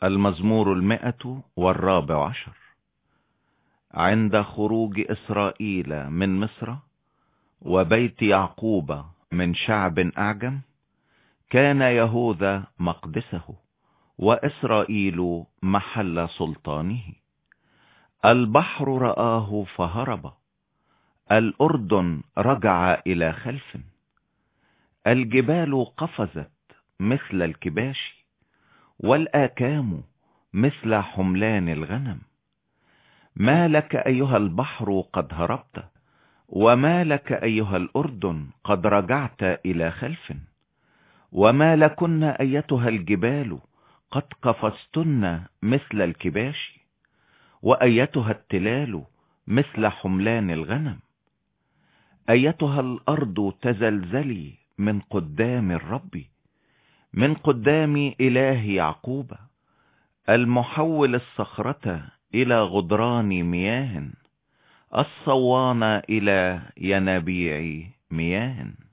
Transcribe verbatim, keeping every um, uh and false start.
المزمور المئة والرابع عشر. عند خروج إسرائيل من مصر وبيت يعقوب من شعب أعجم، كان يهوذا مقدسه وإسرائيل محل سلطانه. البحر رآه فهرب، الأردن رجع إلى خلف، الجبال قفزت مثل الكباش، والآكام مثل حملان الغنم. ما لك أيها البحر قد هربت، وما لك أيها الأردن قد رجعت إلى خلف، وما لكن أيتها الجبال قد قفزتن مثل الكباش، وأيتها التلال مثل حملان الغنم. أيتها الأرض تزلزلي من قدام الرب، من قدام إله يعقوب، المحول الصخرة إلى غدران مياه، الصوان إلى ينابيع مياه.